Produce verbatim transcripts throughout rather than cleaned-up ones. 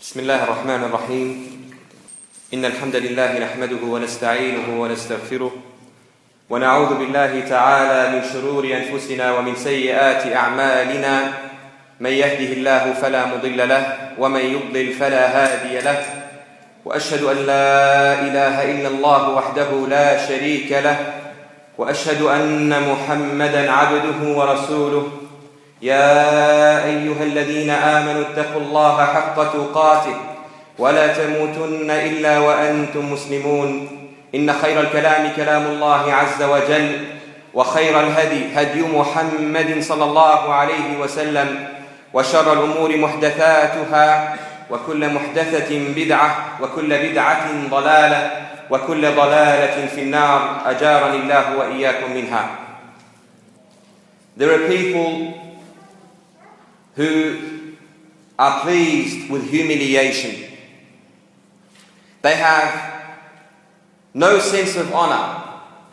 بسم الله الرحمن الرحيم إن الحمد لله نحمده ونستعينه ونستغفره ونعوذ بالله تعالى من شرور أنفسنا ومن سيئات أعمالنا من يهده الله فلا مضل له ومن يضلل فلا هادي له وأشهد أن لا إله إلا الله وحده لا شريك له وأشهد أن محمدا عبده ورسوله يا أيها الذين آمنوا اتقوا الله حق تقاته ولا تموتن إلا وأنتم مسلمون إن خير الكلام كلام الله عز وجل وخير الهدي هدي محمد صلى الله عليه وسلم وشر الأمور محدثاتها وكل محدثة بدعة وكل بدعة ضلالة وكل ضلالة في النار أجارني الله وإياكم منها. There are people who are pleased with humiliation. They have no sense of honor,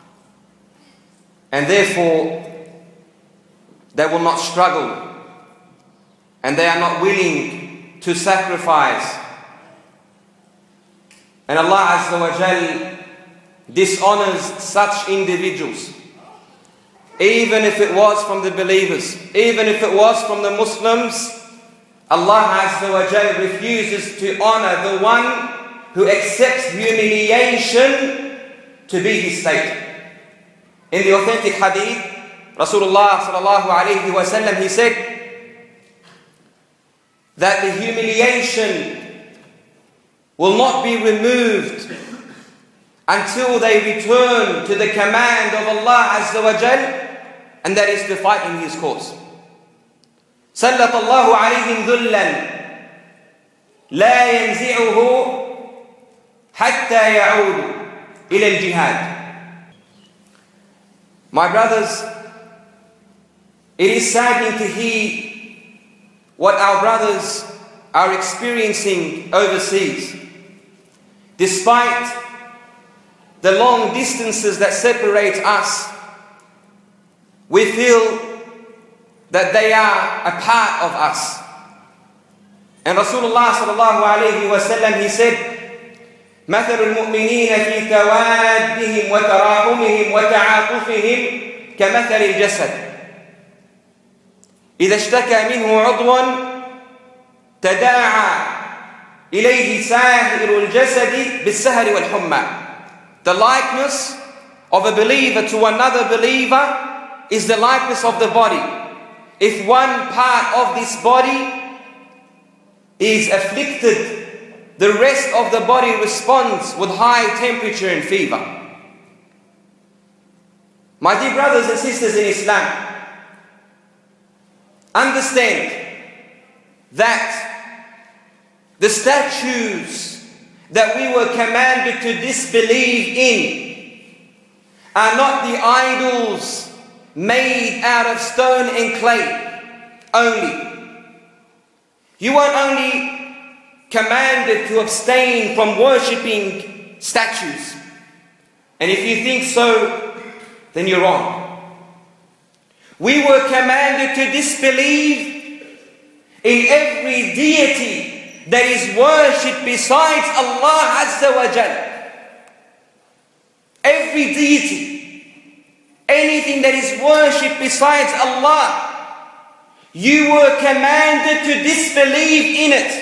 and therefore they will not struggle, and they are not willing to sacrifice. And Allah Azza wa Jal dishonors such individuals. Even if it was from the believers, even if it was from the Muslims, Allah Azza wa Jal refuses to honor the one who accepts humiliation to be his state. In the authentic hadith, Rasulullah sallallahu alayhi wa sallam, he said that the humiliation will not be removed until they return to the command of Allah Azza wa Jal, and that is to fight in His cause. سلط الله عليهم ذلا لا ينزعه حتى يعود إلى الجهاد. My brothers, it is saddening to hear what our brothers are experiencing overseas. Despite the long distances that separate us, we feel that they are a part of us. And Rasulullah sallallahu alayhi wa sallam, he said, مثل المؤمنين في توادهم وتراحمهم وتعاطفهم كمثل الجسد إذا اشتكى منه عضو تداعى إليه سائر الجسد بالسهر والحمى. The likeness of a believer to another believer is the likeness of the body. If one part of this body is afflicted, the rest of the body responds with high temperature and fever. My dear brothers and sisters in Islam, understand that the statues that we were commanded to disbelieve in are not the idols made out of stone and clay only. You weren't only commanded to abstain from worshipping statues. And if you think so, then you're wrong. We were commanded to disbelieve in every deity that is worshipped besides Allah Azza wa Jal. Every deity, anything that is worshipped besides Allah, you were commanded to disbelieve in it.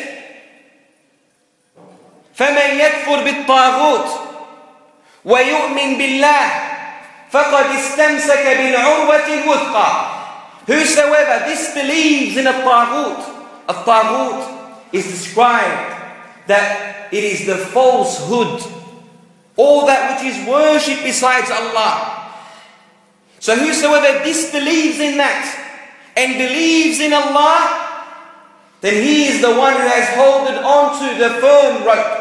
فَمَنْ يَكْفُرْ بِالطَّاغُوتِ وَيُؤْمِنْ بِاللَّهِ فَقَدْ اسْتَمْسَكَ بِالْعُرْوَةِ الْوُثْقَى. Whosoever disbelieves in a taghut, a taghut is described that it is the falsehood, all that which is worshipped besides Allah. So whosoever disbelieves in that and believes in Allah, then he is the one who has holded on to the firm rope.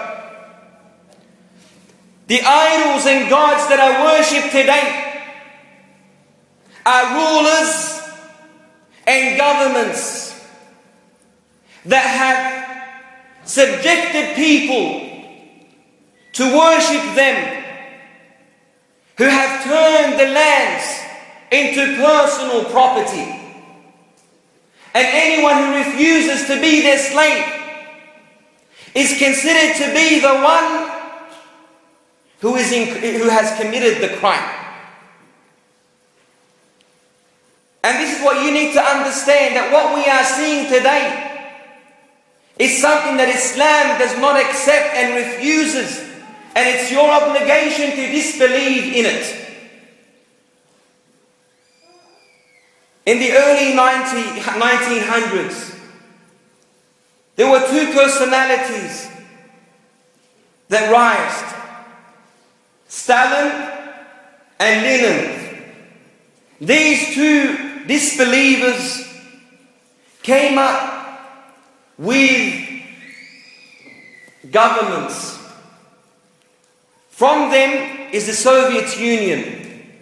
The idols and gods that are worshipped today are rulers and governments that have subjected people to worship them, who have turned the lands into personal property. And anyone who refuses to be their slave is considered to be the one who, is in, who has committed the crime. And this is what you need to understand, that what we are seeing today is something that Islam does not accept and refuses, and it's your obligation to disbelieve in it. In the early nineteen hundreds, there were two personalities that rised, Stalin and Lenin. These two disbelievers came up with governments. From them is the Soviet Union.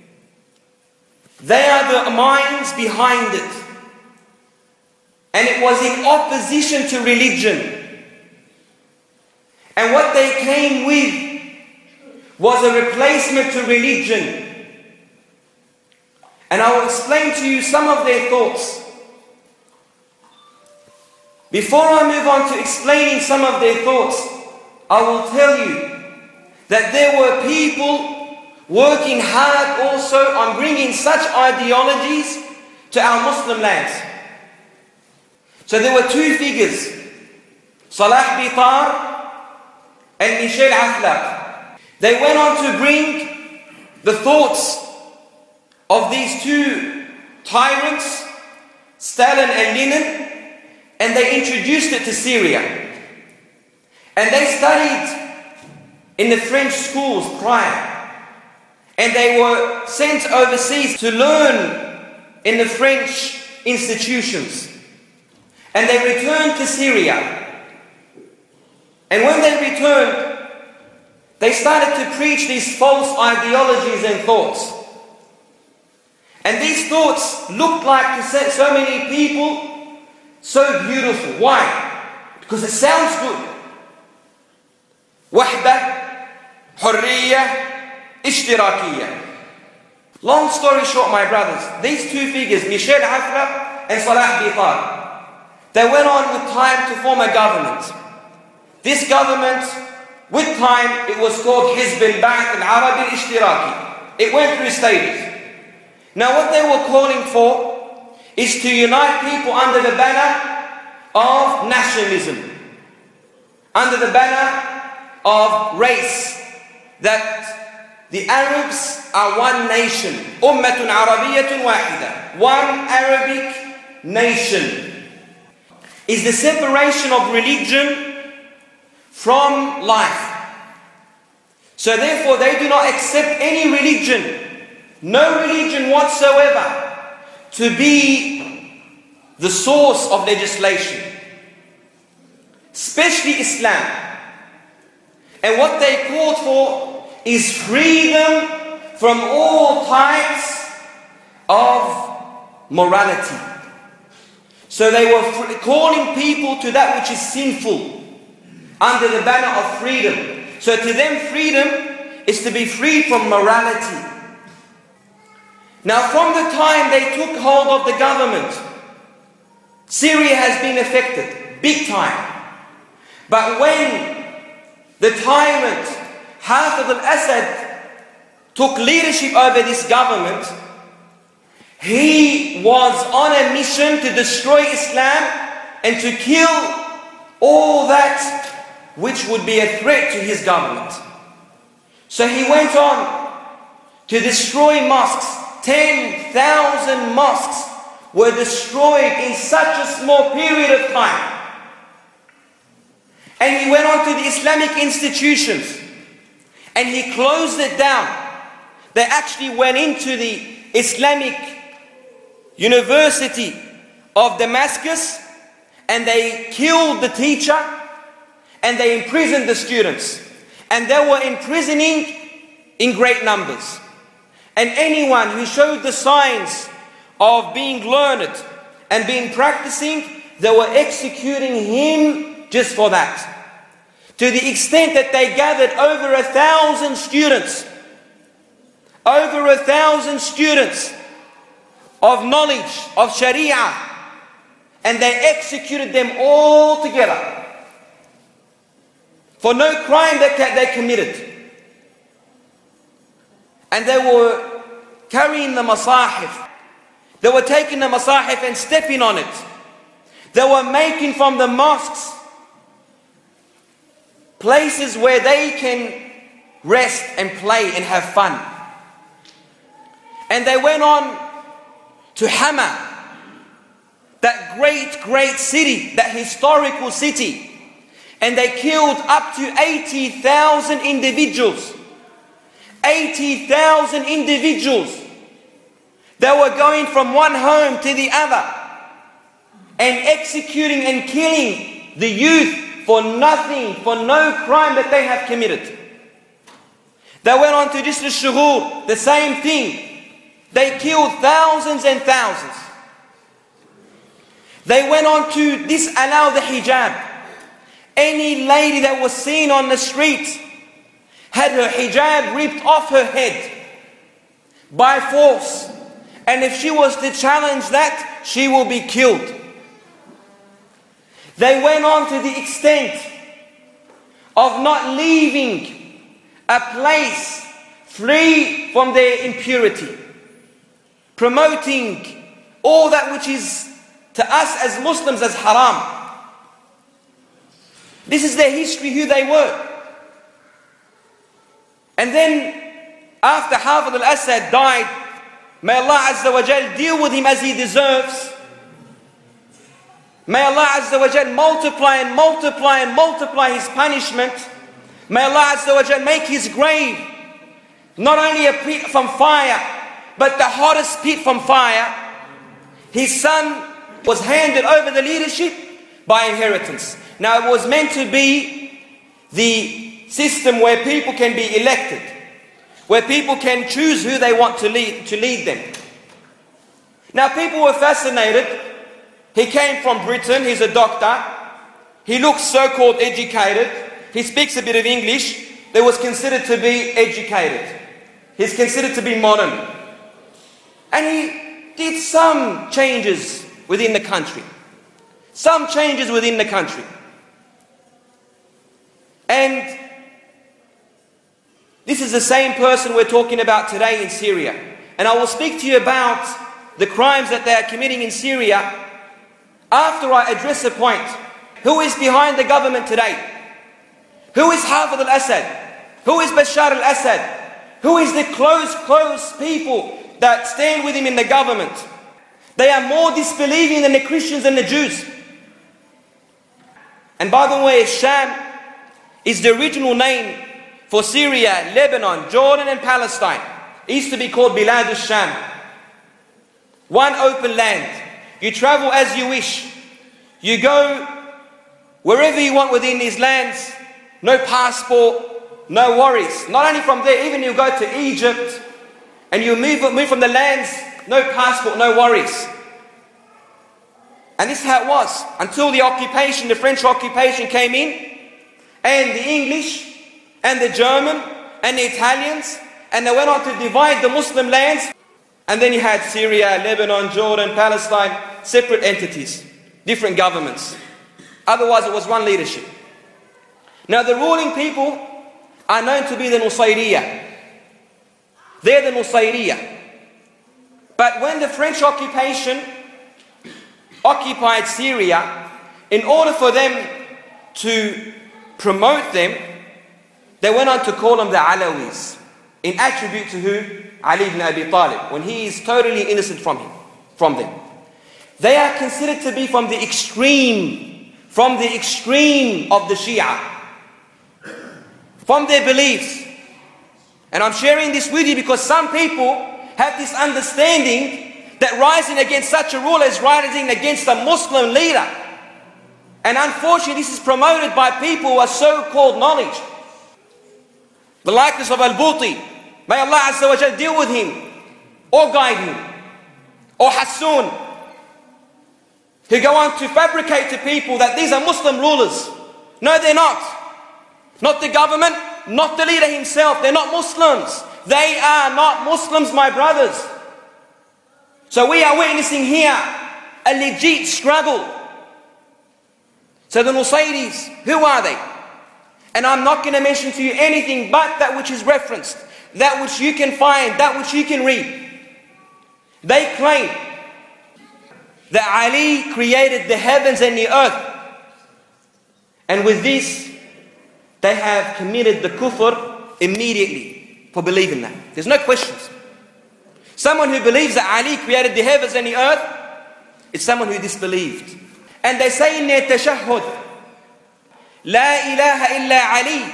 They are the minds behind it. And it was in opposition to religion. And what they came with was a replacement to religion. And I will explain to you some of their thoughts. Before I move on to explaining some of their thoughts, I will tell you that there were people working hard also on bringing such ideologies to our Muslim lands. So there were two figures, Salah Bitar and Michel Aflaq. They went on to bring the thoughts of these two tyrants, Stalin and Lenin, and they introduced it to Syria. And they studied in the French schools prior. And they were sent overseas to learn in the French institutions. And they returned to Syria. And when they returned, they started to preach these false ideologies and thoughts. And these thoughts looked like to so many people so beautiful. Why? Because it sounds good. Wahda, Hurriya, Ishtirakiyya. Long story short, my brothers, these two figures, Michel Aflaq and Salah Bitar, they went on with time to form a government. This government, with time, it was called Hizb al-Ba'ath al-Arabi al-Ishtiraki. It went through stages. Now what they were calling for is to unite people under the banner of nationalism, under the banner of race, that the Arabs are one nation. Ummatun Arabiyyatun wahida. One Arabic nation. Is the separation of religion from life. So therefore they do not accept any religion, no religion whatsoever, to be the source of legislation. Especially Islam. And what they called for is freedom from all types of morality. So they were calling people to that which is sinful under the banner of freedom. So to them freedom is to be free from morality. Now from the time they took hold of the government, Syria has been affected, big time. But when the tyrant Hafez al-Assad took leadership over this government, he was on a mission to destroy Islam and to kill all that which would be a threat to his government. So he went on to destroy mosques. ten thousand mosques were destroyed in such a small period of time. And he went on to the Islamic institutions and he closed it down. They actually went into the Islamic University of Damascus and they killed the teacher and they imprisoned the students. And they were imprisoning in great numbers. And anyone who showed the signs of being learned and being practicing, they were executing him just for that. To the extent that they gathered over a thousand students, over a thousand students of knowledge, of Sharia, and they executed them all together. for no crime that they committed. And they were carrying the masahif. They were taking the masahif and stepping on it. They were making from the mosques places where they can rest and play and have fun. And they went on to Hama, that great, great city, that historical city. And they killed up to eighty thousand individuals. eighty thousand individuals. They were going from one home to the other and executing and killing the youth for nothing, for no crime that they have committed. They went on to Jisr al-Shughur, the same thing. They killed thousands and thousands. They went on to disallow the hijab. Any lady that was seen on the street had her hijab ripped off her head by force. And if she was to challenge that, she will be killed. They went on to the extent of not leaving a place free from their impurity, promoting all that which is to us as Muslims as haram. This is their history, who they were. And then after Hafid al-Assad died, may Allah Azza wa Jal deal with him as he deserves. May Allah Azza wa Jal multiply and multiply and multiply his punishment. May Allah Azza wa Jal make his grave not only a pit from fire, but the hottest pit from fire. His son was handed over the leadership by inheritance. Now it was meant to be the system where people can be elected, where people can choose who they want to lead, to lead them. Now people were fascinated. He came from Britain, he's a doctor. He looks so-called educated. He speaks a bit of English. They was considered to be educated. He's considered to be modern. And he did some changes within the country. Some changes within the country. And this is the same person we're talking about today in Syria. And I will speak to you about the crimes that they are committing in Syria after I address a point. Who is behind the government today? Who is Hafid al-Assad? Who is Bashar al-Assad? Who is the close, close people that stand with him in the government? They are more disbelieving than the Christians and the Jews. And by the way, Sham is the original name for Syria, Lebanon, Jordan and Palestine. It used to be called Bilad al-Sham. One open land. You travel as you wish. You go wherever you want within these lands. No passport, no worries. Not only from there, even you go to Egypt and you move, move from the lands, no passport, no worries. And this is how it was until the occupation, the French occupation came in, and the English and the German and the Italians, and they went on to divide the Muslim lands. And then you had Syria, Lebanon, Jordan, Palestine, separate entities, different governments. Otherwise it was one leadership. Now the ruling people are known to be the Nusayriya. They're the Nusayriya. But when the French occupation occupied Syria, in order for them to promote them, they went on to call them the Alawis, in attribute to who? Ali ibn Abi Talib, when he is totally innocent from him, from them. They are considered to be from the extreme, from the extreme of the Shia, from their beliefs. And I'm sharing this with you because some people have this understanding that rising against such a ruler is rising against a Muslim leader. And unfortunately this is promoted by people who are so-called knowledge. The likeness of Al-Buti, may Allah Azza wa Jal deal with him, or guide him, or Hassun, who go on to fabricate to people that these are Muslim rulers. No, they're not. Not the government, not the leader himself. They're not Muslims. They are not Muslims, my brothers. So we are witnessing here a legit struggle. So the Nusayris, who are they? And I'm not going to mention to you anything but that which is referenced, that which you can find, that which you can read. They claim that Ali created the heavens and the earth. And with this, they have committed the kufr immediately for believing that. There's no questions. Someone who believes that Ali created the heavens and the earth is someone who disbelieved. And they say in their tashahhud, La ilaha illa Ali.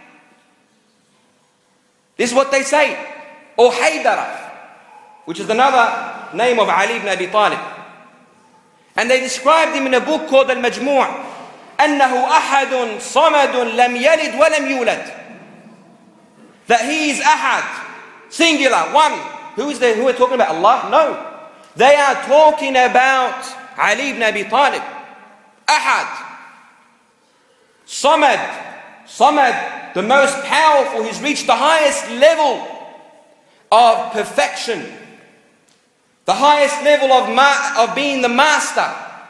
This is what they say. Or Haydara, which is another name of Ali ibn Abi Talib. And they described him in a book called Al-Majmu' أنه أحد صمد لم يلد ولم يولد. That he is Ahad, singular, one. Who is they, who are talking about? Allah? No. They are talking about Ali ibn Abi Talib. Ahad. Samad. Samad, the most powerful, who's reached the highest level of perfection. The highest level of, ma- of being the master.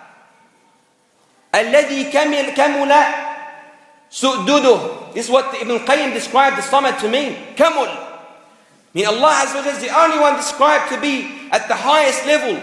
الذي كمل كمل سؤدده. This is what Ibn Qayyim described the Samad to mean. Kamul. I mean, Allah Azza wa Jalla is the only one described to be at the highest level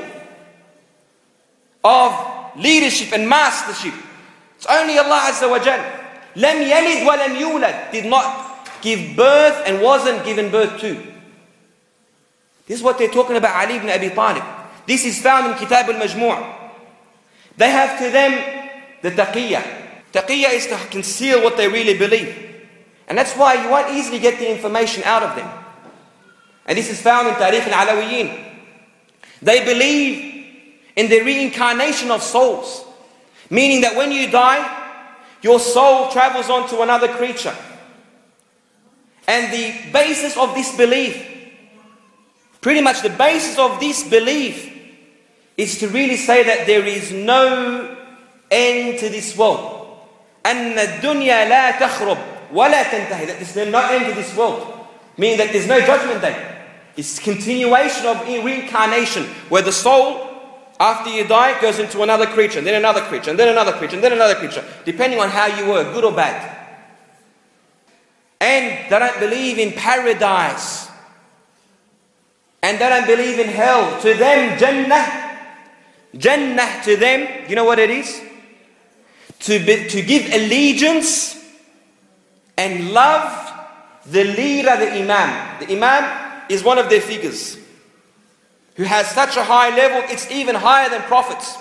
of leadership and mastership. It's only Allah Azza wa Jalla. لم يلد ولم يولد. Did not give birth and wasn't given birth to. This is what they're talking about Ali ibn Abi Talib. This is found in Kitab al-Majmu'. They have to them the taqiyya. Taqiyya is to conceal what they really believe. And that's why you won't easily get the information out of them. And this is found in Tarikh al-Alawiyyin. They believe in the reincarnation of souls. Meaning that when you die, your soul travels on to another creature. And the basis of this belief, pretty much the basis of this belief, is to really say that there is no end to this world. أن الدنيا لا تخرب ولا تنتهي. That there's no end to this world. Meaning that there's no judgment day. It's continuation of reincarnation, where the soul, after you die, goes into another creature, and then another creature, and then another creature, and then another creature, depending on how you were, good or bad. And they don't believe in paradise. And they don't believe in hell. To them, Jannah, Jannah to them, you know what it is? To, be, to give allegiance and love the leader, the Imam. The Imam is one of their figures who has such a high level, it's even higher than prophets.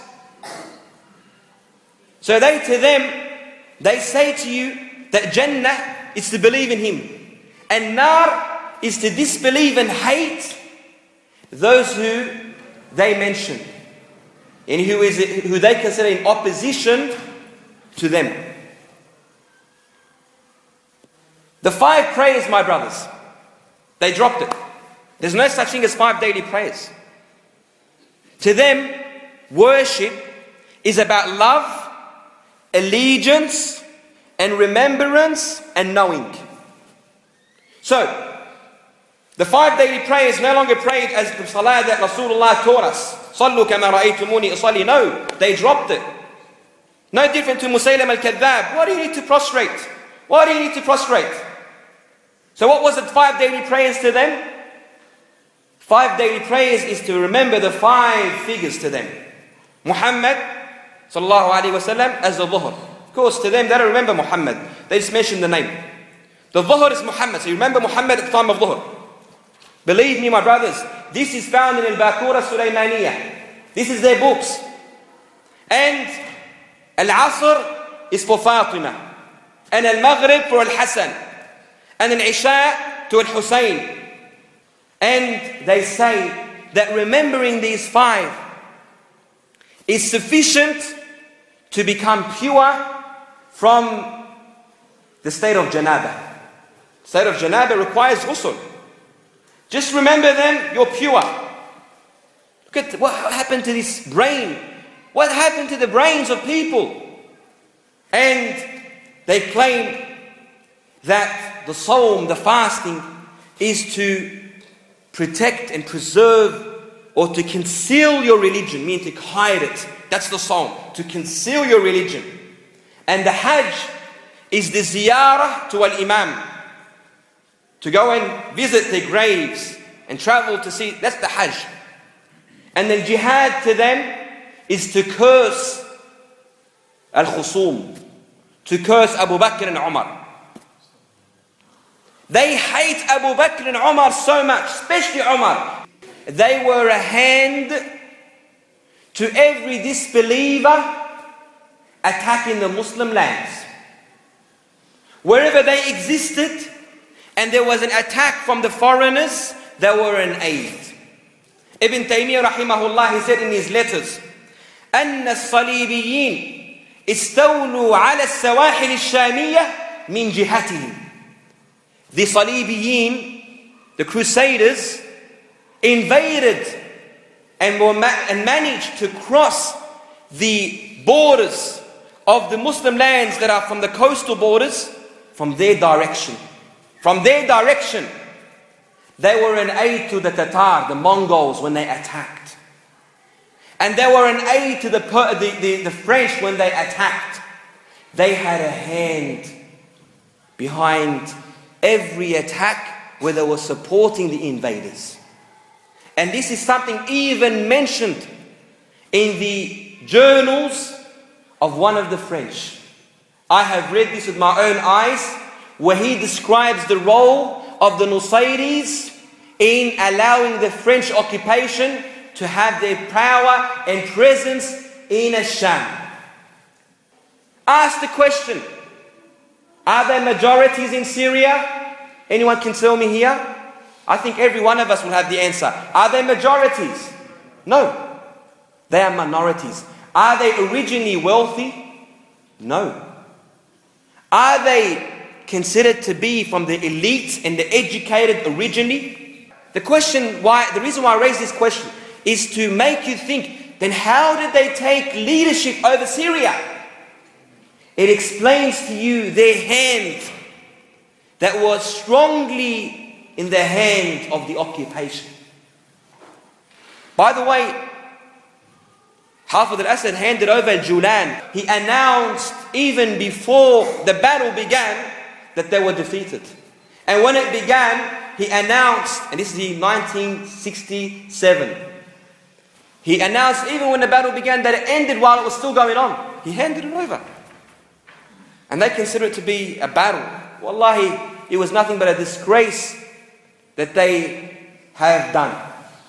So they, to them, they say to you that Jannah is to believe in him, and Nar is to disbelieve and hate those who they mention, and who is it, who they consider in opposition to them. The five prayers, my brothers, they dropped it. There's no such thing as five daily prayers. To them, worship is about love, allegiance, and remembrance and knowing. So, the five daily prayers no longer prayed as the salah that Rasulullah taught us. Sallu kama ra'aytumuni usalli. No, they dropped it. No different to Musaylim al-Kadhab. Why do you need to prostrate? Why do you need to prostrate? So what was the five daily prayers to them? Five daily prayers is to remember the five figures to them. Muhammad sallallahu alaihi wasallam as the dhuhr. Of course, to them they don't remember Muhammad. They just mention the name. The dhuhr is Muhammad. So you remember Muhammad at the time of dhuhr. Believe me, my brothers, this is found in Al-Baqura Sulaimaniyah. This is their books. And Al-Asr is for Fatima. And Al-Maghrib for Al-Hasan. And Al-Isha to Al-Husayn. And they say that remembering these five is sufficient to become pure from the state of janaba. State of janaba requires ghusl. Just remember them, you're pure. Look at what happened to this brain. What happened to the brains of people? And they claim that the sawm, the fasting, is to protect and preserve, or to conceal your religion, meaning to hide it. That's the sawm, to conceal your religion. And the hajj is the ziyarah to al-imam. To go and visit their graves and travel to see, that's the hajj. And the jihad to them is to curse al-khusum, to curse Abu Bakr and Umar. They hate Abu Bakr and Umar so much, especially Umar. They were a hand to every disbeliever attacking the Muslim lands. Wherever they existed and there was an attack from the foreigners, they were an aid. Ibn Taymiyyah rahimahullah, he said in his letters, أن الصليبيين استولوا على السواحل الشامية من جهتهم. The Salibiyin, the Crusaders, invaded and, were ma- and managed to cross the borders of the Muslim lands that are from the coastal borders from their direction. From their direction, they were an aid to the Tatar, the Mongols, when they attacked. And they were an aid to the, the, the, the French when they attacked. They had a hand behind every attack where they were supporting the invaders. And this is something even mentioned in the journals of one of the French. I have read this with my own eyes, where he describes the role of the Nusayris in allowing the French occupation to have their power and presence in Asham. Ask the question, are there majorities in Syria? Anyone can tell me here? I think every one of us will have the answer. Are they majorities? No. They are minorities. Are they originally wealthy? No. Are they considered to be from the elites and the educated originally? The question why, the reason why I raise this question is to make you think, then how did they take leadership over Syria? It explains to you their hand that was strongly in the hand of the occupation. By the way, Hafid al-Assad handed over Julan. He announced even before the battle began that they were defeated. And when it began, he announced, and this is in nineteen sixty-seven, he announced even when the battle began that it ended while it was still going on. He handed it over. And they consider it to be a battle. Wallahi, it was nothing but a disgrace that they have done.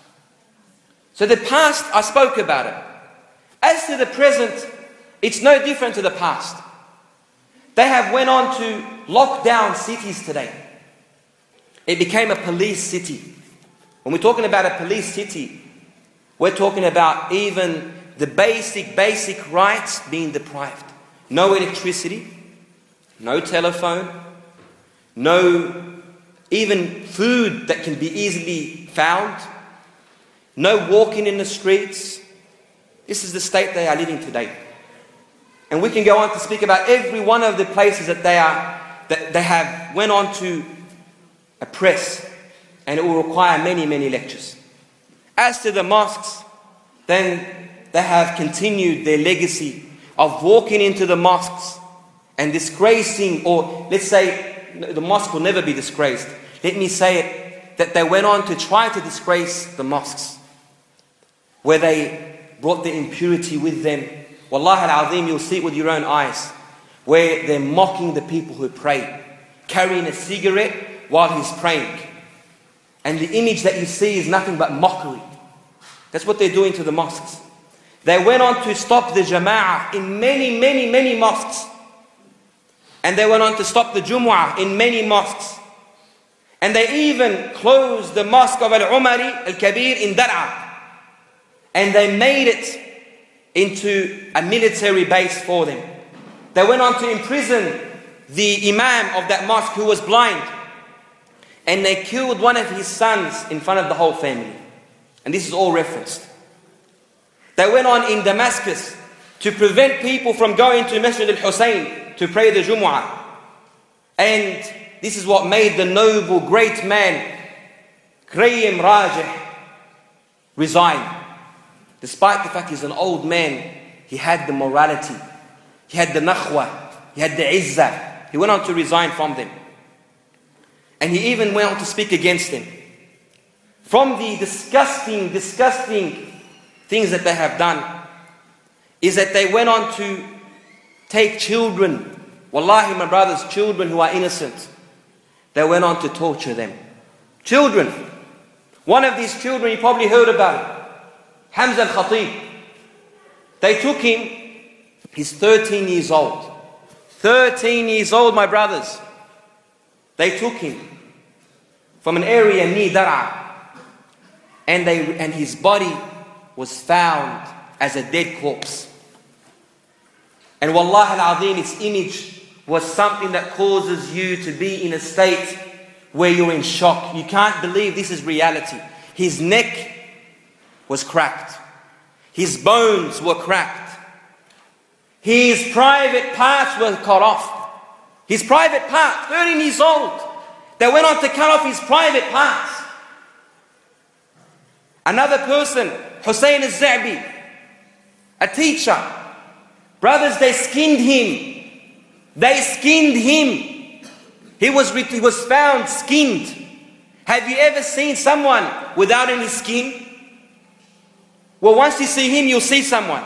So the past, I spoke about it. As to the present, it's no different to the past. They have went on to lock down cities today. It became a police city. When we're talking about a police city, we're talking about even the basic, basic rights being deprived. No electricity, no telephone, no even food that can be easily found, no walking in the streets. This is the state they are living today. And we can go on to speak about every one of the places that they are, that they have went on to oppress, and it will require many, many lectures. As to the mosques, then they have continued their legacy of walking into the mosques and disgracing, or let's say the mosque will never be disgraced. Let me say it, that they went on to try to disgrace the mosques, where they brought the impurity with them. Wallahi al-azim, you'll see it with your own eyes, where they're mocking the people who pray, carrying a cigarette while he's praying. And the image that you see is nothing but mockery. That's what they're doing to the mosques. They went on to stop the jama'ah in many, many, many mosques. And they went on to stop the Jumu'ah in many mosques. And they even closed the mosque of Al-Umari Al-Kabir in Dar'a. And they made it into a military base for them. They went on to imprison the imam of that mosque who was blind. And they killed one of his sons in front of the whole family. And this is all referenced. They went on in Damascus to prevent people from going to Masjid al-Hussein to pray the Jumu'ah. And this is what made the noble, great man, Qayyim Rajih, resign. Despite the fact he's an old man, he had the morality, he had the nakhwa, he had the izzah, He went on to resign from them. And he even went on to speak against them. From the disgusting, disgusting things that they have done is that they went on to take children, wallahi my brothers, children who are innocent. They went on to torture them. Children. One of these children, you probably heard about it. Hamza al-Khatib. They took him, he's thirteen years old. thirteen years old, my brothers. They took him from an area near Dar'a. And, they, and his body was found as a dead corpse. And wallahi al-azim, its image was something that causes you to be in a state where you're in shock. You can't believe this is reality. His neck was cracked. His bones were cracked. His private parts were cut off. His private parts, thirteen years old. They went on to cut off his private parts. Another person, Hussein al-Za'bi, a teacher. Brothers, they skinned him. They skinned him. He was, he was found skinned. Have you ever seen someone without any skin? Well, once you see him, you'll see someone.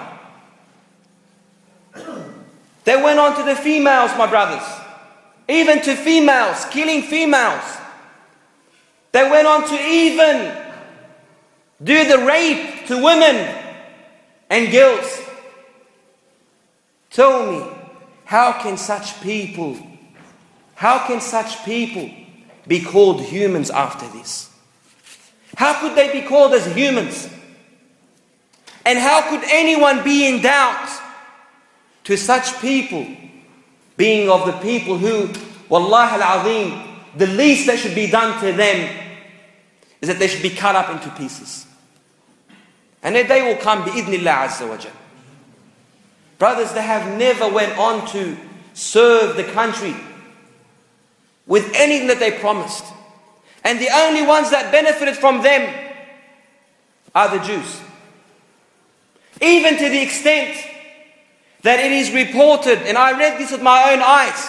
They went on to the females, my brothers. Even to females, killing females. They went on to even do the rape to women and girls. Tell me, how can such people, how can such people be called humans after this? How could they be called as humans? And how could anyone be in doubt to such people being of the people who, wallahi al-azim, the least that should be done to them is that they should be cut up into pieces. And a day will come, bi-idhnillah azza wa jal. Brothers, they have never went on to serve the country with anything that they promised. And the only ones that benefited from them are the Jews. Even to the extent that it is reported, and I read this with my own eyes,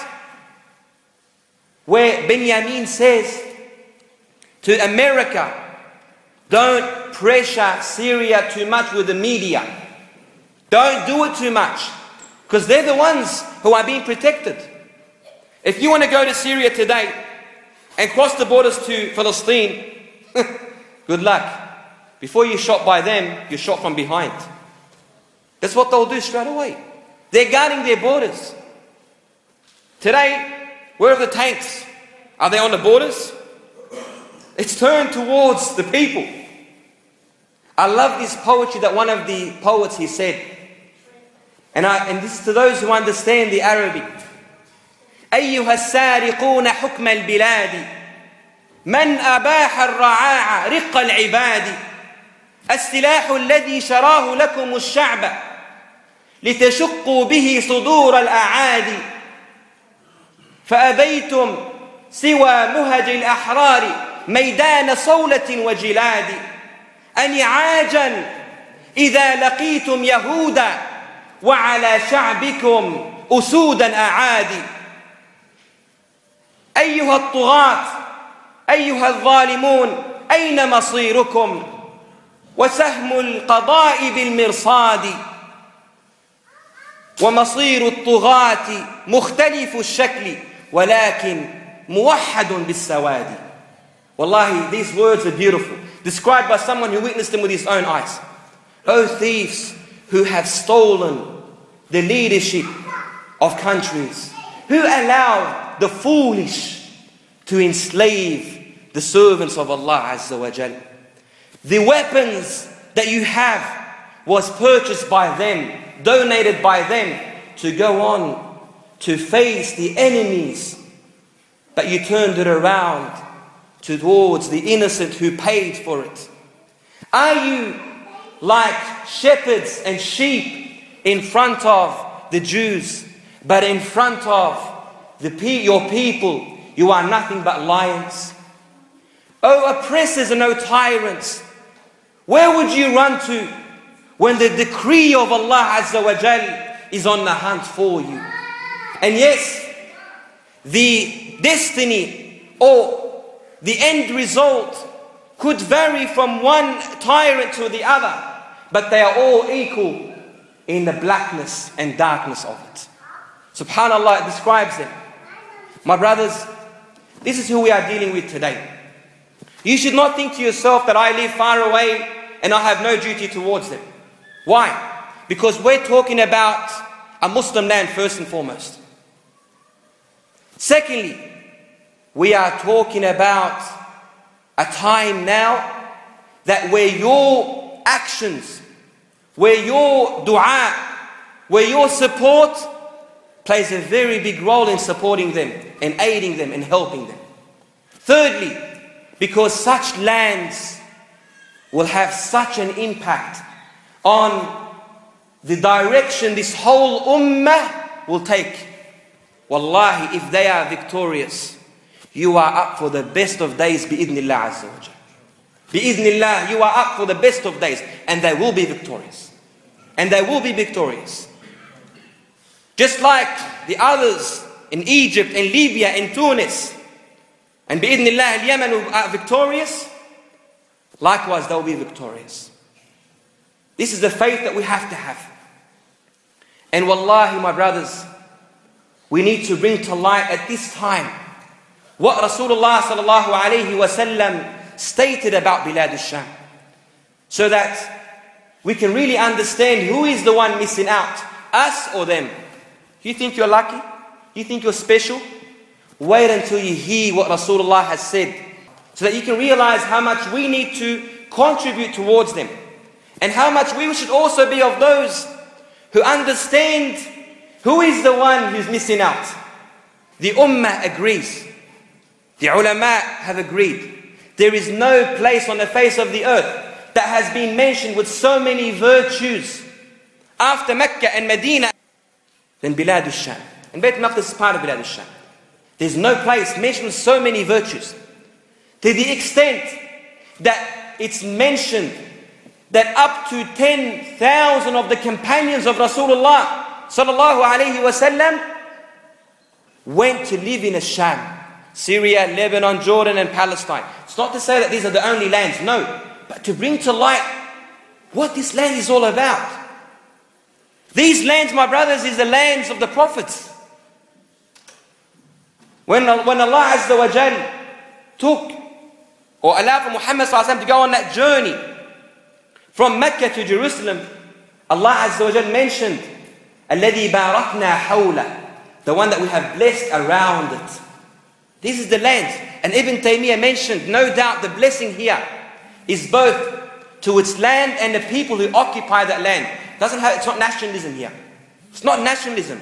where Benjamin says to America, don't pressure Syria too much with the media. Don't do it too much, because they're the ones who are being protected. If you want to go to Syria today and cross the borders to Palestine, good luck. Before you're shot by them, you're shot from behind. That's what they'll do straight away. They're guarding their borders. Today, where are the tanks? Are they on the borders? It's turned towards the people. I love this poetry that one of the poets, he said, and, I, and this is to those who understand the Arabic. أيها السارقون حكم البلاد من أباح الرعاع رق العباد السلاح الذي شراه لكم الشعب لتشقوا به صدور الأعادي فأبيتم سوى مهج الأحرار ميدان صولة وجلاد أنعاجا إذا لقيتم يهودا وعلى شعبكم أسودا أعادي أيها الطغاة أيها الظالمون أين مصيركم وسهم القضاء بالمرصاد ومصير الطغاة مختلف الشكل ولكن موحد بالسواد. Wallahi, these words are beautiful, described by someone who witnessed them with his own eyes. O thieves who have stolen the leadership of countries, who allow the foolish to enslave the servants of Allah Azza wa Jal. The weapons that you have was purchased by them, donated by them to go on to face the enemies, but you turned it around towards the innocent who paid for it. Are you like shepherds and sheep in front of the Jews, but in front of the pe- your people you are nothing but lions? O oppressors and O tyrants, where would you run to when the decree of Allah Azza wa Jal is on the hunt for you? And yes, the destiny or the end result could vary from one tyrant to the other, but they are all equal in the blackness and darkness of it. SubhanAllah, it describes them. My brothers, this is who we are dealing with today. You should not think to yourself that I live far away and I have no duty towards them. Why? Because we're talking about a Muslim land first and foremost. Secondly, we are talking about a time now that where your actions, where your dua, where your support plays a very big role in supporting them and aiding them and helping them. Thirdly, because such lands will have such an impact on the direction this whole ummah will take. Wallahi, if they are victorious, you are up for the best of days bi'idhnillah azza wa jal. Bi'idhnillah, you are up for the best of days, and they will be victorious. And they will be victorious. Just like the others in Egypt, in Libya, in Tunis, and bi'idhnillah al-Yemen are victorious, likewise they will be victorious. This is the faith that we have to have. And wallahi, my brothers, we need to bring to light at this time what Rasulullah sallallahu alayhi wa sallam stated about Bilad al-Sham, so that we can really understand who is the one missing out, us or them. You think you're lucky? You think you're special? Wait until you hear what Rasulullah has said, so that you can realize how much we need to contribute towards them, and how much we should also be of those who understand who is the one who's missing out. The ummah agrees. The ulama have agreed. There is no place on the face of the earth that has been mentioned with so many virtues after Mecca and Medina than Bilad al-Sham. And Bayt al-Maqdis is part of Bilad al-Sham. There's no place mentioned with so many virtues, to the extent that it's mentioned that up to ten thousand of the companions of Rasulullah sallallahu alayhi wa sallam went to live in Sham, Syria, Lebanon, Jordan and Palestine. It's not to say that these are the only lands, no, but to bring to light what this land is all about. These lands, my brothers, is the lands of the prophets. When, when Allah Azza wa Jal took or allowed for Muhammad sallallahu alayhi wa sallam to go on that journey from Mecca to Jerusalem, Allah Azza wa Jal mentioned الَّذِي بَارَكْنَا حَوْلَهُ, the one that we have blessed around it. This is the land. And Ibn Taymiyyah mentioned, no doubt the blessing here is both to its land and the people who occupy that land. It doesn't have, it's not nationalism here. It's not nationalism.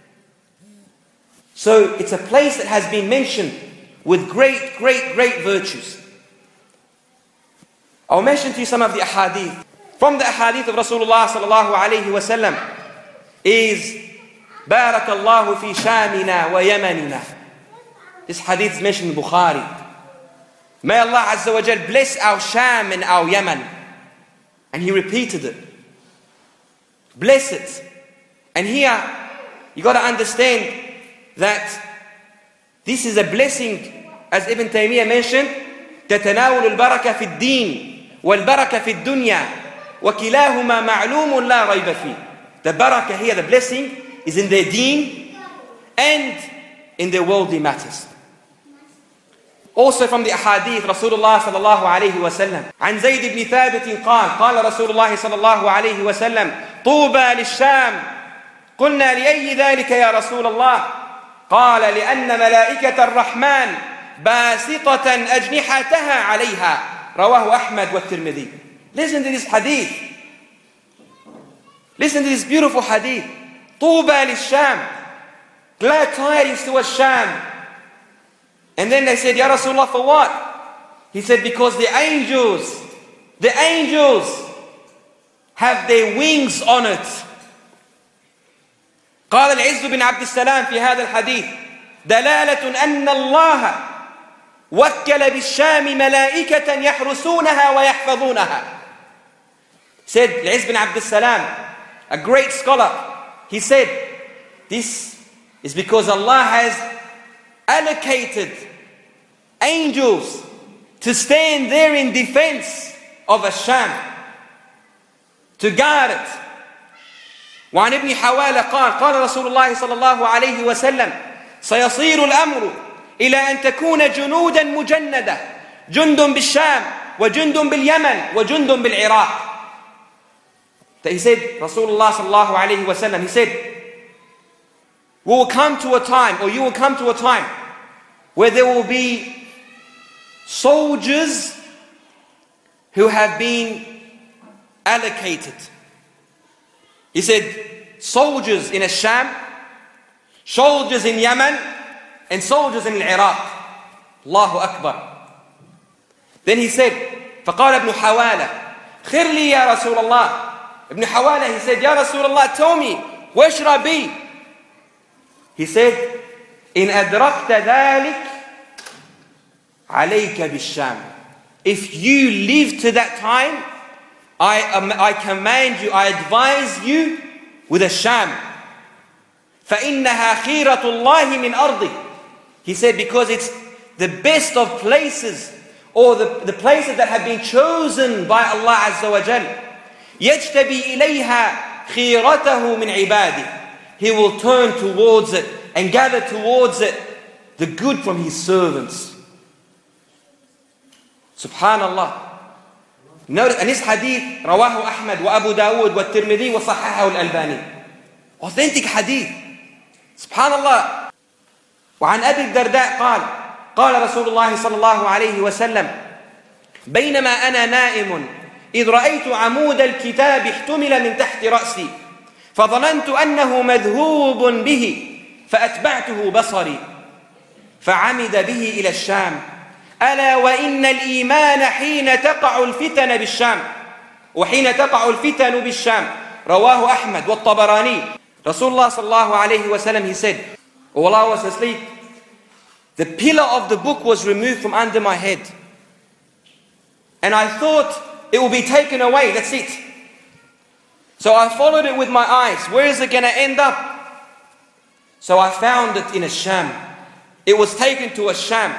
So it's a place that has been mentioned with great, great, great virtues. I'll mention to you some of the ahadith. From the ahadith of Rasulullah sallallahu alayhi wa sallam is Barakallahu fi Shamina wa Yamanina. This hadith is mentioned in Bukhari. May Allah Azza wa Jal bless our Sham and our Yemen. And he repeated it. Bless it. And here, you got to understand that this is a blessing, as Ibn Taymiyyah mentioned, تتناول البركة في الدين والبركة في الدنيا وكلاهما معلوم لا ريب فيه. The barakah here, the blessing, is in their deen and in their worldly matters. Also from the ahadith, Rasulullah صلى الله عليه وسلم عن زيد بن ثابت قال قال رسول الله صلى الله عليه وسلم طوبى للشام قلنا لأي ذلك يا رسول الله قال لأن ملائكة الرحمن باسطة أجنحتها عليها رواه أحمد والترمذي. Listen to this hadith. Listen to this beautiful hadith. طوبى للشام, glad tidings to Sham. And then they said, Ya Rasulullah, for what? He said, because the angels, the angels have their wings on it. قال العز بن عبد السلام في هذا الحديث دلالة أن الله وكل بالشام ملائكة يحرسونها ويحفظونها. Said العز بن عبد السلام, a great scholar, he said, this is because Allah has allocated angels to stand there in defense of Ash-Sham, to guard it. وعن ابن حوالة قال قال رسول الله صلى الله عليه وسلم سيصير الأمر إلى أن تكون جنودا مجندة جند بالشام وجند باليمن وجند بالعراق. That he said, Rasulullah sallallahu alayhi wa sallam, he said, we will come to a time, or you will come to a time, where there will be soldiers who have been allocated. He said, soldiers in Ash-Sham, soldiers in Yemen, and soldiers in Iraq. Allahu Akbar. Then he said, فقال ابن حوالة خير لي يا رسول الله. Ibn Hawala, he said, Ya Rasulullah, tell me, where should I be? He said, إن أدركت ذلك عليك بالشام. If you live to that time, I, um, I command you, I advise you with Ash-Sham. فإنها خيرة الله من أرضه. He said, because it's the best of places, or the, the places that have been chosen by Allah Azza wa Jal. يجتبي إليها خيرته من عباده. He will turn towards it and gather towards it the good from his servants. Subhanallah. Notice, and this hadith رواه أحمد وأبو داود والترمذي وصححه الألباني. Authentic hadith. Subhanallah. وعن أبي الدرداء قال قال رسول الله صلى الله عليه وسلم بينما أنا نائم إذ رأيت عمود الكتاب احتمل من تحت رأسي فظننت أنه مذهوب به فأتبعته بصري فعمد به إلى الشام ألا وإن الإيمان حين تقع الفتن بالشام وحين تقع الفتن بالشام. رواه أحمد والطبراني. Rasulullah sallallahu alayhi wa sallam, he said, while I was asleep, the pillar of the book was removed from under my head. And I thought it will be taken away, that's it. So I followed it with my eyes. Where is it going to end up? So I found it in Ash-Sham. It was taken to Ash-Sham.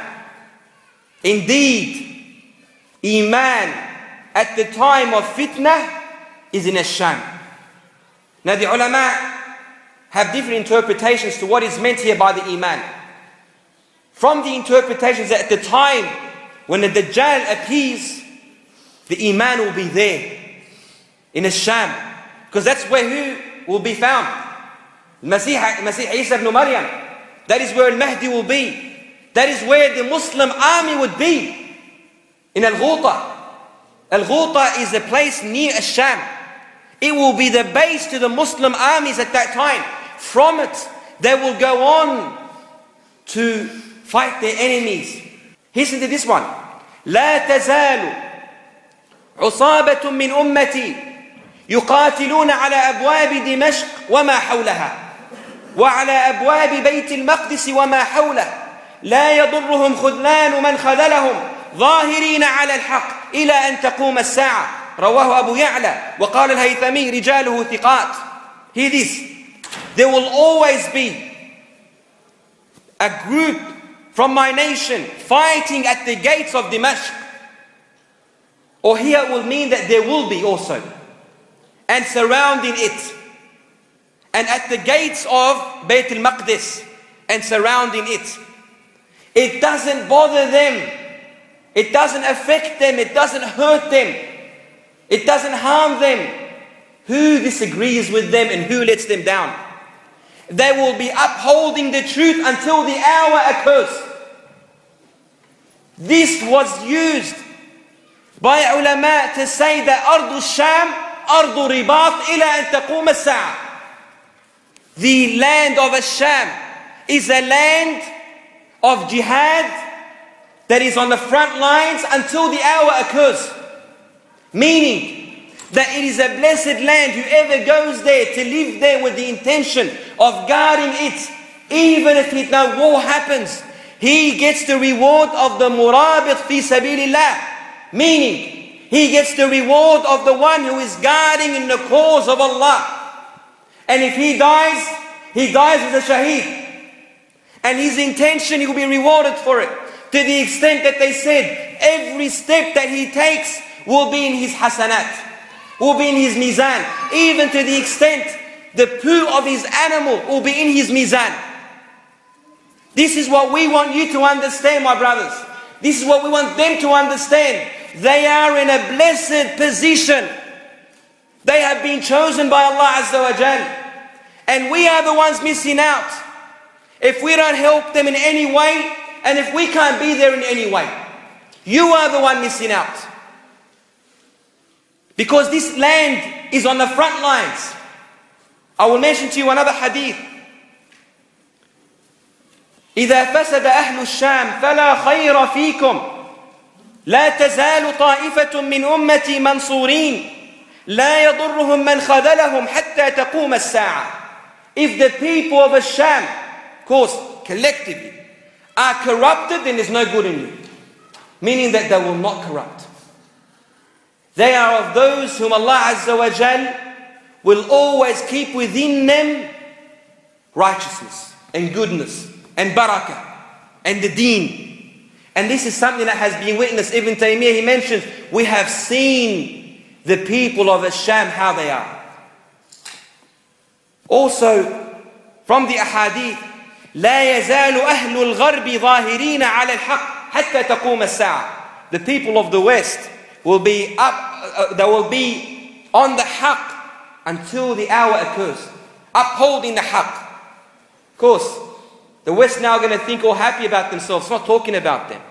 Indeed, Iman at the time of fitnah is in Ash-Sham. Now the ulama have different interpretations to what is meant here by the Iman. From the interpretations that at the time when the Dajjal appears, the Iman will be there in Ash-Sham, because that's where who will be found? Masih, Masih Isa ibn Maryam. That is where Al-Mahdi will be. That is where the Muslim army would be, in Al-Ghuta. Al-Ghuta is a place near Ash-Sham. It will be the base to the Muslim armies at that time. From it, they will go on to fight their enemies. Listen to this one. لا تزال عصابة من أمتي يقاتلون على أبواب دمشق وما حولها وعلى أبواب بيت المقدس وما حوله لا يضرهم خذلان من خذلهم ظاهرين على الحق إلى أن تقوم الساعة. رواه أبو يعلى وقال الهيثمي رجاله ثقات. Hear this. There will always be a group from my nation fighting at the gates of Damascus. Or here it will mean that there will be also. And surrounding it. And at the gates of Bayt al-Maqdis. And surrounding it. It doesn't bother them. It doesn't affect them. It doesn't hurt them. It doesn't harm them. Who disagrees with them and who lets them down? They will be upholding the truth until the hour occurs. This was used by ulama to say that Ardu Sham, Ardu Ribat ila an taqum as-sa'a. The land of Ash-Sham is a land of jihad that is on the front lines until the hour occurs. Meaning that it is a blessed land. Whoever goes there to live there with the intention of guarding it, even if no war happens, he gets the reward of the murabit fi sabilillah. Meaning, he gets the reward of the one who is guarding in the cause of Allah. And if he dies, he dies as a shaheed. And his intention, he will be rewarded for it. To the extent that they said, every step that he takes will be in his hasanat, will be in his mizan. Even to the extent, the poo of his animal will be in his mizan. This is what we want you to understand, my brothers. This is what we want them to understand. They are in a blessed position. They have been chosen by Allah Azza wa Jal. And we are the ones missing out. If we don't help them in any way, and if we can't be there in any way, you are the one missing out. Because this land is on the front lines. I will mention to you another hadith. إذا فسد أهل الشام فلا خير فيكم لا تزال طائفة من أمتي منصورين لا يضرهم من خذلهم حتى تقوم الساعة. If the people of Asham, of course, collectively, are corrupted, then there's no good in you. Meaning that they will not corrupt. They are of those whom Allah Azza wa Jal will always keep within them righteousness and goodness and barakah and the deen. And this is something that has been witnessed. Ibn Taymiyyah, he mentions, we have seen the people of Asham, how they are. Also, from the ahadith, لا يزال أهل الغرب ظاهرين على الحق حتى تقوم الساعة. The people of the West will be up, uh, they will be on the haqq until the hour occurs, upholding the haqq. Of course, the West now are going to think all happy about themselves, not talking about them.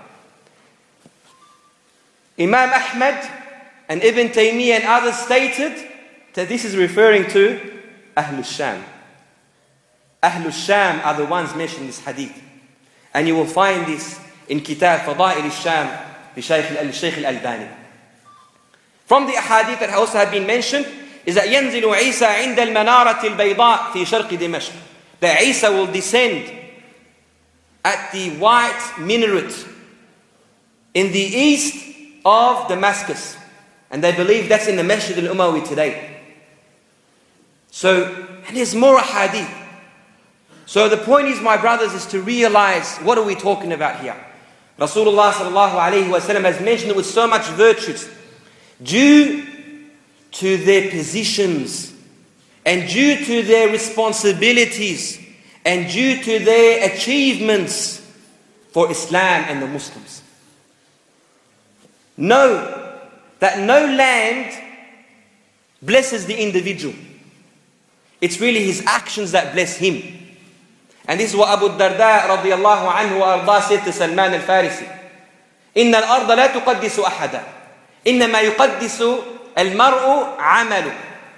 Imam Ahmad and Ibn Taymiyyah and others stated that this is referring to Ahlul Sham. Ahlul Sham are the ones mentioned in this hadith. And you will find this in Kitab Fada'il al-Sham by Shaykh al-Albani. From the ahadith that also have been mentioned is that ينزل عيسى عند المنارة البيضاء في شرق دمشق. That Isa will descend at the white minaret in the east of Damascus. And they believe that's in the Masjid al-Umawi today. So, and there's more hadith. So the point is, my brothers, is to realize, what are we talking about here? Rasulullah sallallahu alayhi wa sallam has mentioned it with so much virtues. Due to their positions, and due to their responsibilities, and due to their achievements for Islam and the Muslims. Know that no land blesses the individual. It's really his actions that bless him. And this is what Abu Darda radiyallahu anhu wa arda said to Salman al-Farisi. إن الأرض لا تقدس أحدا إنما يقدس المرء عمله.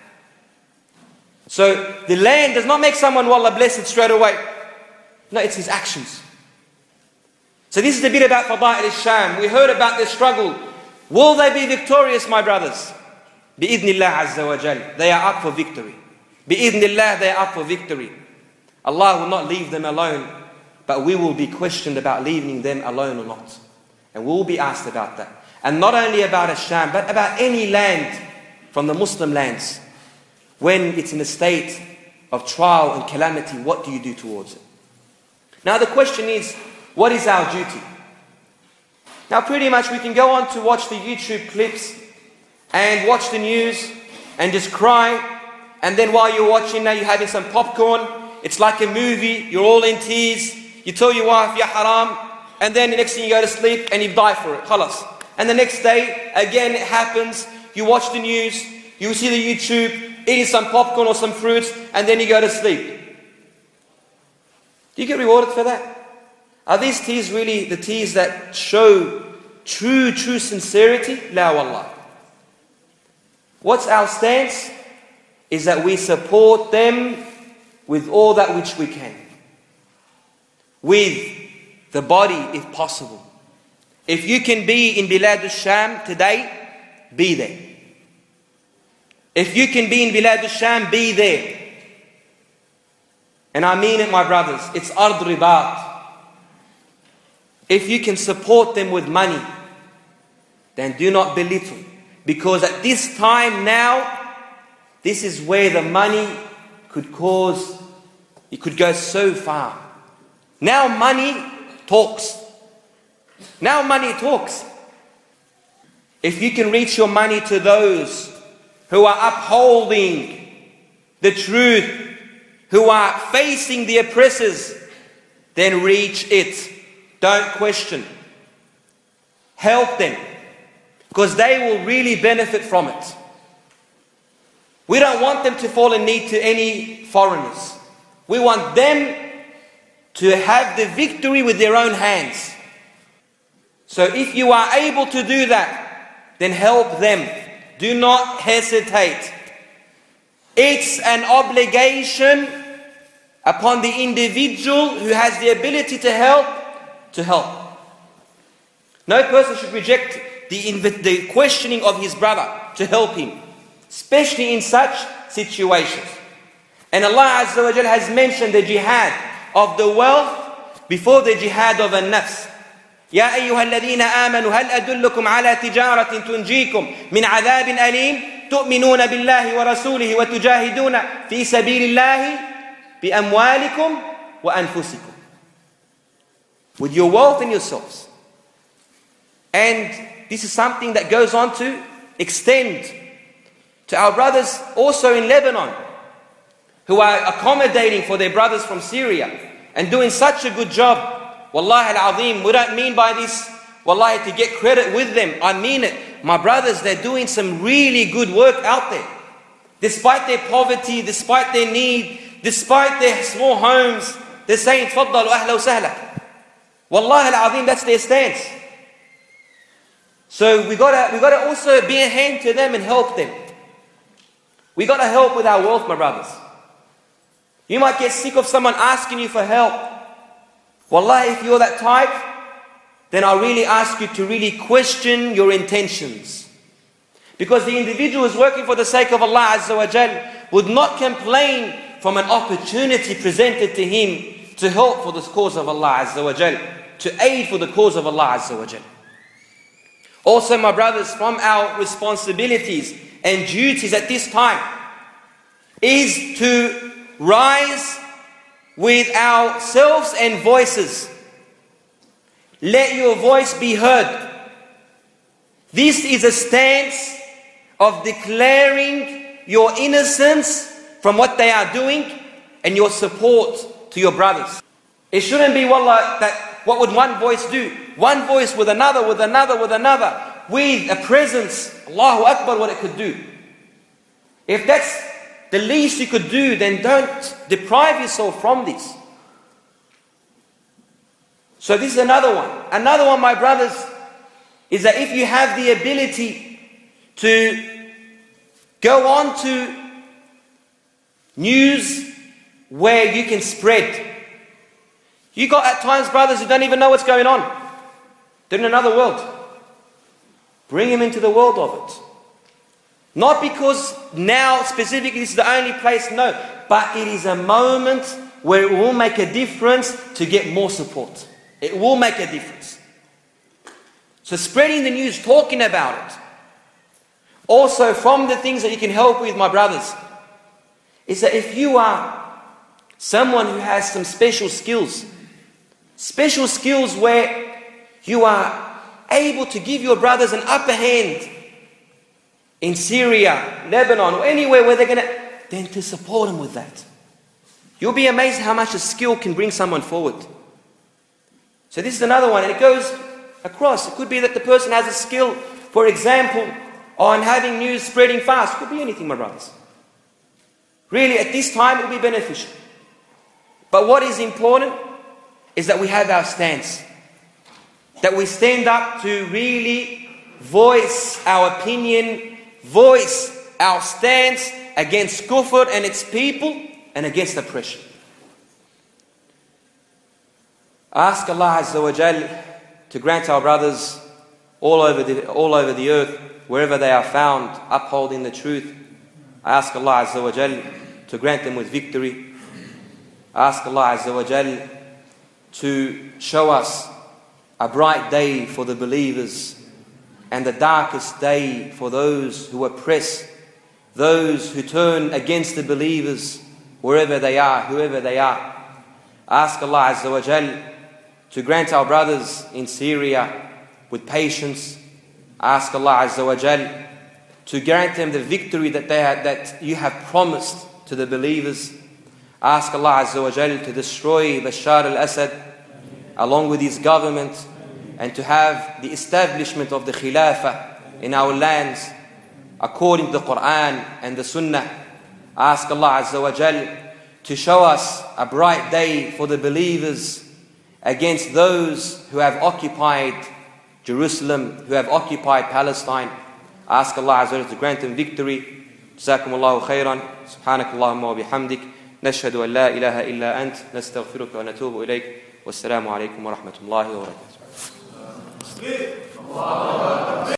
So the land does not make someone, wallah, blessed straight away. No, it's his actions. So this is a bit about Fada'il al-Sham. We heard about their struggle. Will they be victorious, my brothers? Bi-idhnillah azza wa jal. They are up for victory. Bi-idhnillah, they are up for victory. Allah will not leave them alone, but we will be questioned about leaving them alone or not. And we will be asked about that. And not only about Asham, but about any land from the Muslim lands. When it's in a state of trial and calamity, what do you do towards it? Now the question is, what is our duty? Now pretty much we can go on to watch the YouTube clips and watch the news and just cry. And then while you're watching, now you're having some popcorn. It's like a movie, you're all in tears. You tell your wife, ya haram. And then the next thing you go to sleep and you die for it. Khalas. And the next day, again it happens. You watch the news, you see the YouTube, eating some popcorn or some fruits, and then you go to sleep. Do you get rewarded for that? Are these tears really the tears that show true, true sincerity? La wallah. What's our stance? Is that we support them with all that which we can. With the body, if possible. If you can be in Bilad al-Sham today, be there. If you can be in Bilad al-Sham, be there. And I mean it, my brothers. It's ard ribat. If you can support them with money, then do not belittle. Because at this time now, this is where the money could cause, it could go so far. Now money talks. Now money talks. If you can reach your money to those who are upholding the truth, who are facing the oppressors, then reach it. Don't question. Help them, because they will really benefit from it. We don't want them to fall in need to any foreigners. We want them to have the victory with their own hands. So if you are able to do that, then help them. Do not hesitate. It's an obligation upon the individual who has the ability to help, to help. No person should reject the, inv- the questioning of his brother to help him, especially in such situations. And Allah Azza wa Jal has mentioned the jihad of the wealth before the jihad of an-nafs. يا أيها الذين آمنوا هل أدلكم على تجارة تنجيكم من عذاب أليم تؤمنون بالله ورسوله وتجاهدون في سبيل الله بأموالكم وأنفسكم. With your wealth and yourselves. And this is something that goes on to extend to our brothers also in Lebanon, who are accommodating for their brothers from Syria and doing such a good job. Wallahi al-azim, we don't mean by this, wallahi, to get credit with them. I mean it. My brothers, they're doing some really good work out there. Despite their poverty, despite their need, despite their small homes, they're saying, Tfaddalu ahla wa sahla. Wallahi al-azim, that's their stance. So we gotta, we gotta also be a hand to them and help them. We gotta help with our wealth, my brothers. You might get sick of someone asking you for help. Wallahi, if you're that type, then I really ask you to really question your intentions. Because the individual who is working for the sake of Allah Azza wa Jal would not complain from an opportunity presented to him to help for the cause of Allah Azza wa Jal, to aid for the cause of Allah Azza wa Jal. Also, my brothers, from our responsibilities and duties at this time is to rise with ourselves and voices. Let your voice be heard. This is a stance of declaring your innocence from what they are doing and your support to your brothers. It shouldn't be, wallah, that what would one voice do? One voice with another, with another, with another, with a presence. Allahu Akbar, what it could do. If that's the least you could do, then don't deprive yourself from this. So this is another one. Another one, my brothers, is that if you have the ability to go on to news where you can spread. You got at times brothers who don't even know what's going on. They're in another world. Bring them into the world of it. Not because now specifically this is the only place, no. But it is a moment where it will make a difference to get more support. It will make a difference. So spreading the news, talking about it. Also from the things that you can help with, my brothers, is that if you are someone who has some special skills, special skills where you are able to give your brothers an upper hand in Syria, Lebanon, or anywhere where they're going to, then to support them with that. You'll be amazed how much a skill can bring someone forward. So this is another one, and it goes across. It could be that the person has a skill, for example, on having news spreading fast. It could be anything, my brothers. Really, at this time, it will be beneficial. But what is important is that we have our stance. That we stand up to really voice our opinion, voice our stance against kufr and its people and against oppression. Ask Allah Azza wa Jal to grant our brothers all over the, all over the earth, wherever they are found, upholding the truth. I ask Allah Azza wa Jal to grant them with victory. I ask Allah Azza wa Jal to show us a bright day for the believers and the darkest day for those who oppress, those who turn against the believers, wherever they are, whoever they are. Ask Allah Azza wa Jal to grant our brothers in Syria with patience. Ask Allah Azza wa Jal to grant them the victory that they had, that you have promised to the believers. Ask Allah Azza wa Jal to destroy Bashar al-Assad along with his government, and to have the establishment of the Khilafah in our lands according to the Quran and the Sunnah. Ask Allah Azza wa Jal to show us a bright day for the believers against those who have occupied Jerusalem, who have occupied Palestine. Ask Allah Azza wa Jal to grant them victory. جزاكم الله خيرا. سبحانك اللهم وبحمدك نشهد أن لا إله إلا أنت نستغفرك ونتوب إليك والسلام عليكم ورحمة الله وبركاته.